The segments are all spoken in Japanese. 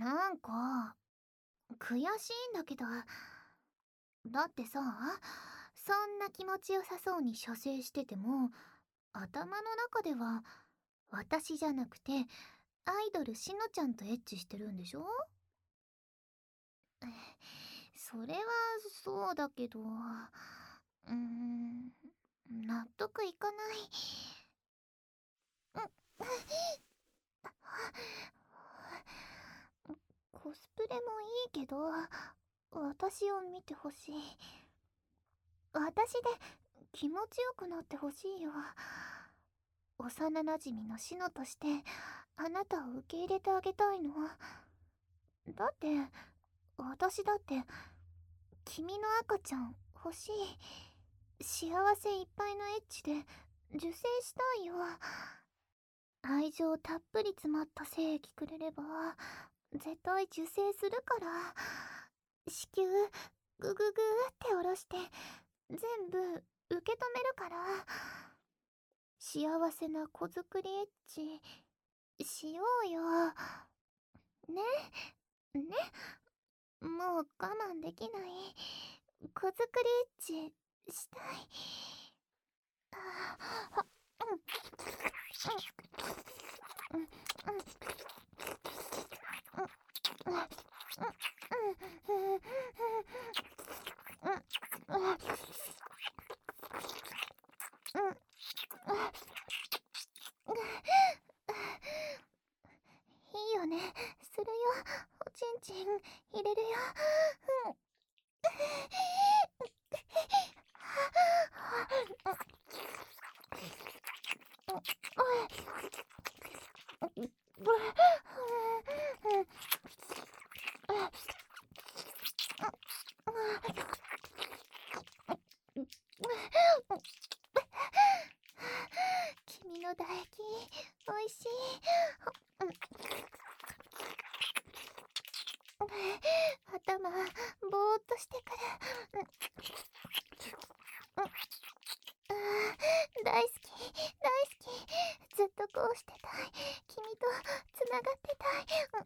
なんか悔しいんだけど、だってさ、そんな気持ちよさそうに射精してても、頭の中では私じゃなくてアイドルしのちゃんとエッチしてるんでしょ？それはそうだけど、納得いかない。コスプレもいいけど、私を見てほしい。私で気持ちよくなってほしいよ。幼なじみのシノとしてあなたを受け入れてあげたいの。だって私だって君の赤ちゃん欲しい。幸せいっぱいのエッチで受精したいよ。愛情たっぷり詰まった精液くれれば絶対受精するから。子宮グググって下ろして全部受け止めるから。幸せな子作りエッチしようよ。ねね、もう我慢できない。子作りエッチしたい。ああ、うん、うん、うん、うん、うん、うん、うん、いいよね、するよ。おちんちん入れるよ。うん。君の唾液おいしい。頭ぼーっとしてくる。大好き大好き、ずっとこうしてたい。君とつながってた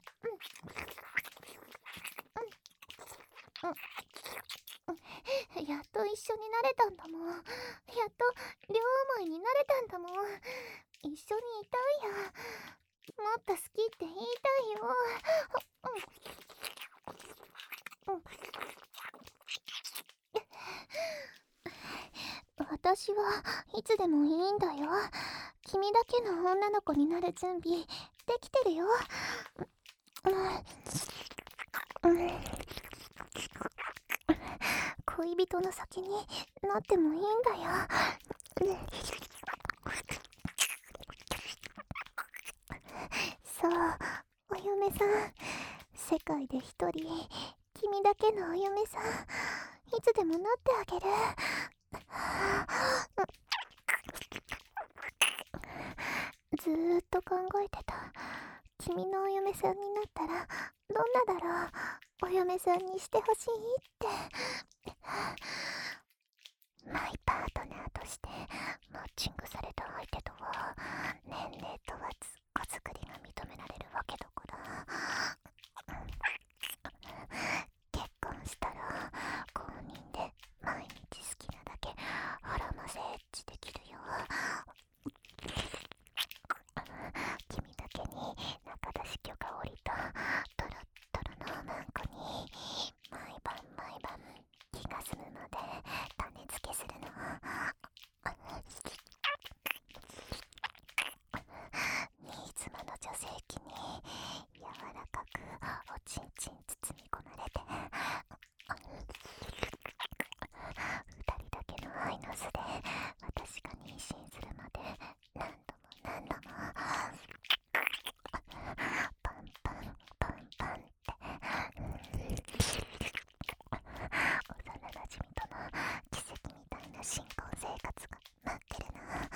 い。やっと一緒になれたんだもん。やっと両思いになれたんだもん。一緒にいたいよ。もっと好きって言いたいよ。私はいつでもいいんだよ。君だけの女の子になる準備できてるよ。恋人の先になってもいいんだよ。そう、お嫁さん。世界で一人、君だけのお嫁さん。いつでもなってあげる。ずーっと考えてた。君のお嫁さんになったらどんなだろう。お嫁さんにしてほしいって。マイパートナーとしてマッチングされた相手とは年齢問わず子作りが認められるわけだから。結婚したら公認で毎日好きなだけ腹ませエッチできるよ。君だけに中出し許可下りたトロットロのマンコに毎晩毎晩気が済むまで種付けするの。新妻の女性器に柔らかくおちんちん包み込まれて、二人だけの愛の巣で私が妊娠するまで何度も何度もパンパンパンパンって、幼なじみとの奇跡みたいな新婚生活が待ってるな。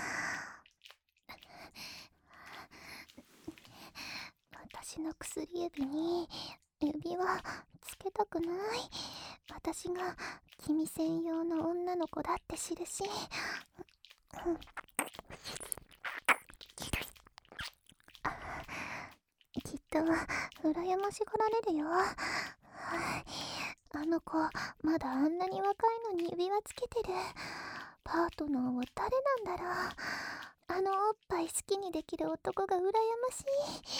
私の薬指に指輪つけたくない。私が君専用の女の子だって印。きっと羨ましがられるよ。あの子まだあんなに若いのに指輪つけてる。パートナーは誰なんだろう。あのおっぱい好きにできる男が羨ましい。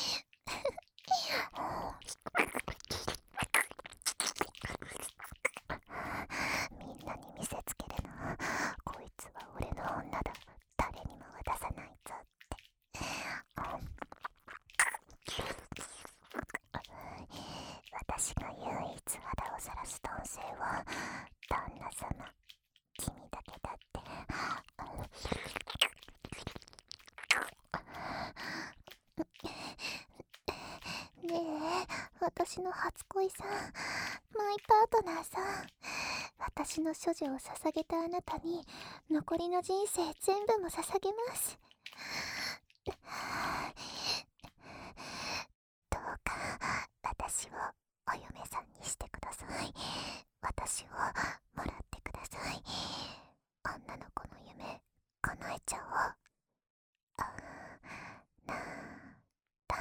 みんなに見せつけるの。こいつは俺の女だ。誰にも渡さないぞって。私が唯一肌を晒す男性は旦那様、君だけだって。ねえ、私の初恋さん、マイパートナーさん、私の処女を捧げたあなたに残りの人生全部も捧げます。どうか私をお嫁さんにしてください。私をもらってください。女の子の夢叶えちゃおう。なんだ。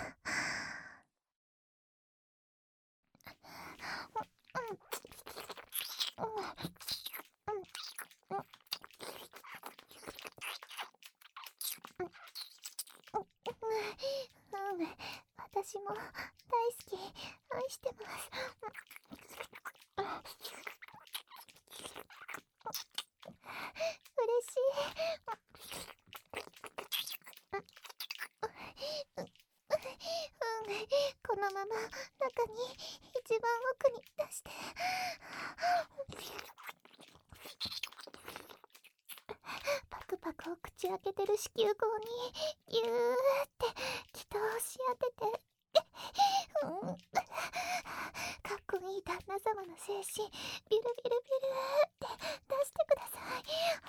私も大好き、愛してます。嬉しい。このまま中に一番奥に出して。パクパクを口開けてる子宮口にギューって気と押し当てて、かっこいい旦那様の精子ビルビルビルって出してください。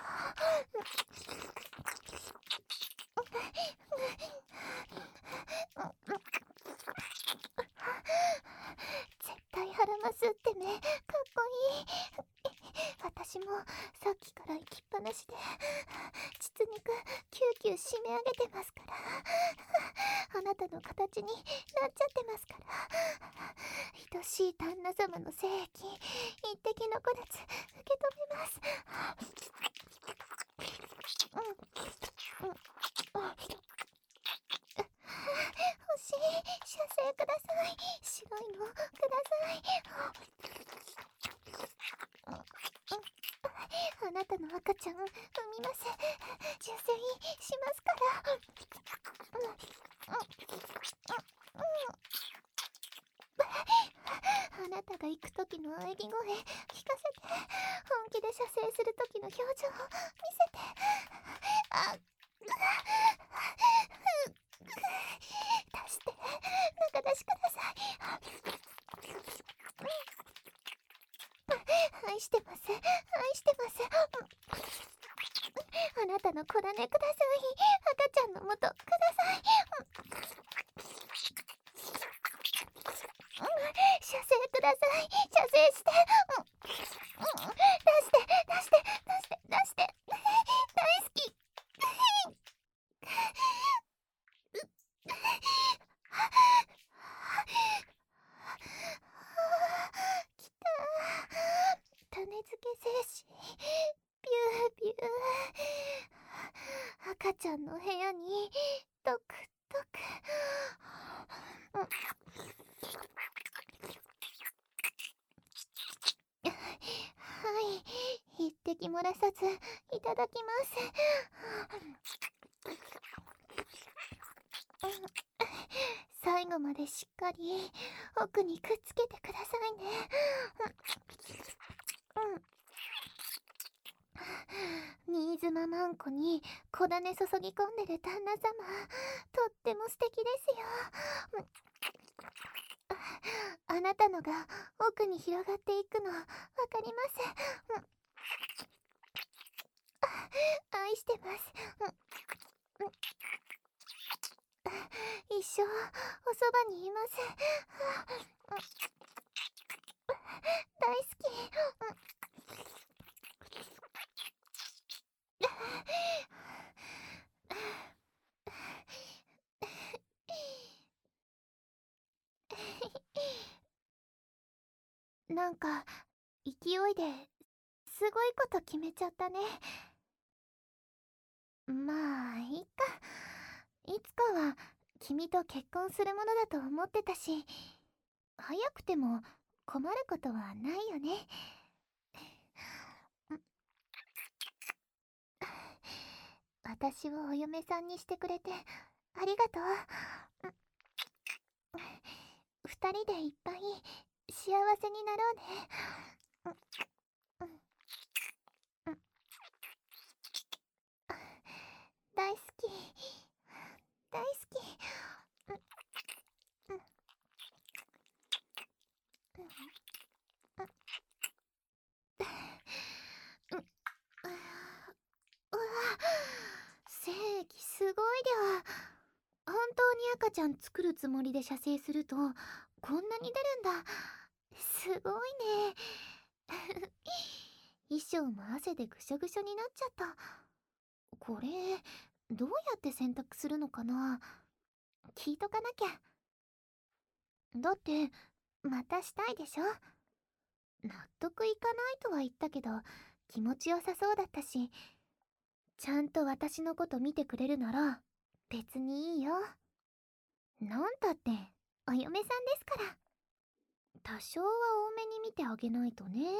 絶対腹ますってね、かっこいい。私もさっきから行きっぱなしで膣肉キューキュー締め上げてますから、あなたの形になっちゃってますから。愛しい旦那様の精液一滴残らず受け止めます。欲しい、射精ください。白いのください。あなたの赤ちゃん産みます。受精しますから。あなたが行く時の喘ぎ声聞かせて。本気で射精する時の表情を見せて。出して、中出しください。愛してます、愛してます。あなたの子種ください。赤ちゃんの元ください。射精ください。射精して。出して、出して、出して、出して。大好き。きた。種付け精子ビュービュー。赤ちゃんの部屋にドクドク。はい、一滴漏らさずいただきます。最後までしっかり奥にくっつけてくださいね。新妻マンコに小種注ぎ込んでる旦那様、とっても素敵ですよ。あなたのが奥に広がっていくのわかります。愛してます。一生おそばにいます。大好き。 なんか勢いですごいこと決めちゃったね。まあいいか。いつかは君と結婚するものだと思ってたし、早くても困ることはないよね。私をお嫁さんにしてくれてありがとう。二人でいっぱい幸せになろうね。大好き、大好き。うわ、正義すごい量。本当に赤ちゃん作るつもりで射精するとこんなに出るんだ。すごいね。衣装も汗でぐしょぐしょになっちゃった。これどうやって洗濯するのかな。聞いとかなきゃ。だってまたしたいでしょ。納得いかないとは言ったけど気持ちよさそうだったし、ちゃんと私のこと見てくれるなら別にいいよ。なんたってお嫁さんですから。多少は多めに見てあげないとね。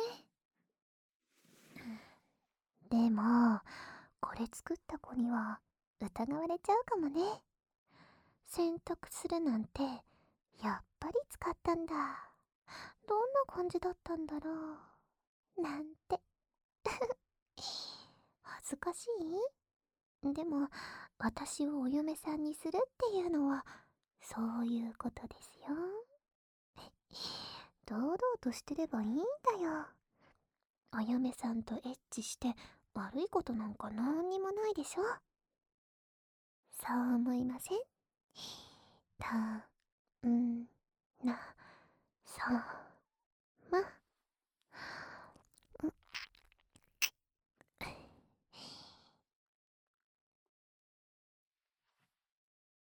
でもこれ作った子には疑われちゃうかもね。洗濯するなんてやっぱり使ったんだ。どんな感じだったんだろうなんて。恥ずかしい？でも私をお嫁さんにするっていうのはそういうことですよ。堂々としてればいいんだよ。お嫁さんとエッチして悪いことなんかなんにもないでしょ。そう思いません？た、ん、な、さ、